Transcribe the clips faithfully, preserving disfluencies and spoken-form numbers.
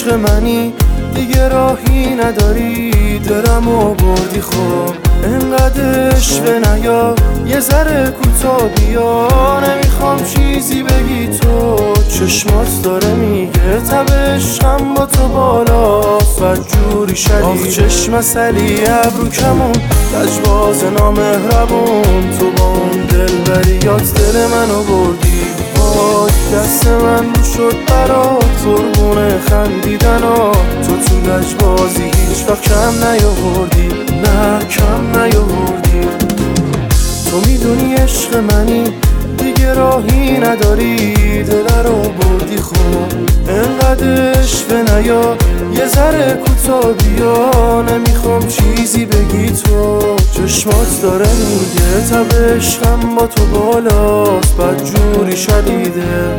عشق منی دیگه راهی نداری، دلمو بردی خب انقدر عشق نیا، یه ذره کوتا بیا. نمیخوام چیزی بگی تو، چشمات داره میگه تب عشقم با تو بالاست بدجوری شدید. آخ چشم سلی ابرو کمون لجباز نامهربون، تو با اون دلبریات دل منو بردی. وای دست من رو شد برات قربون خندیدنا، تو تو لجبازی هیچ وقت کم نیاوردی، نه کم نیاوردی. تو میدونی عشق منی دیگه راهی نداری، دل رو بردی خب انقدر عشق نیا، یه ذره کوتا بیا. نمیخوام چیزی بگی تو، چشمات داره میگه تب عشقم با تو بالاست بدجوری شدیده.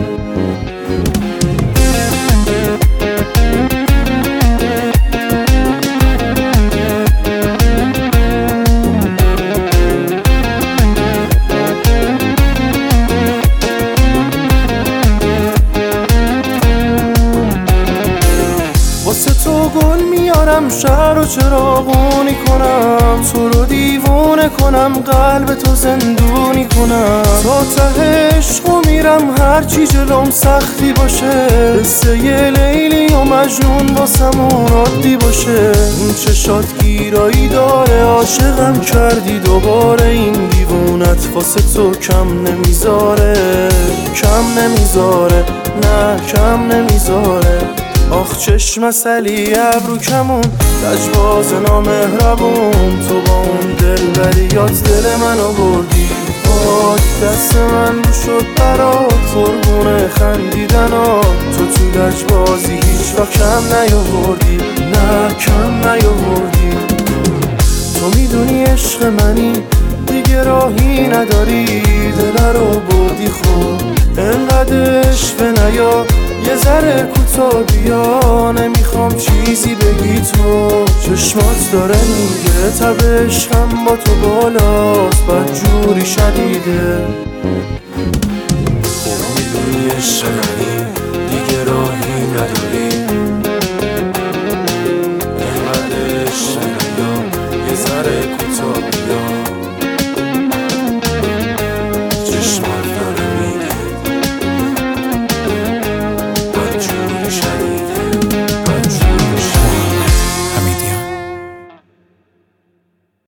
واسه تو گل میارم شهر رو چراغونی کنم، تو رو دیوونه کنم قلب تو زندونی کنم. تا ته عشقو میرم هرچی جلوم سختی باشه، قصه یه لیلی و مجنون واسمون عادی باشه. اون چشات گیرایی داره عاشقم کردی دوباره، این دیوونت واسه تو کم نمیذاره، کم نمیذاره، نه کم نمیذاره. آخ چشم سلی ابرو کمون لجباز نامهربون، تو با اون دلبریات دل منو بردی. وای دست من رو شد برات قربون خندیدنا، تو تو لجبازی هیچ وقت کم نیاوردی، نه کم نیاوردی. تو میدونی عشق منی دیگه راهی نداری، دل رو بردی خب انقدر عشق نیا، یه ذره کوتا بیا. نمیخوام چیزی بگی تو، چشمات داره میگه تب عشقم با تو بالاست بدجوری شدیده. میدونی عشق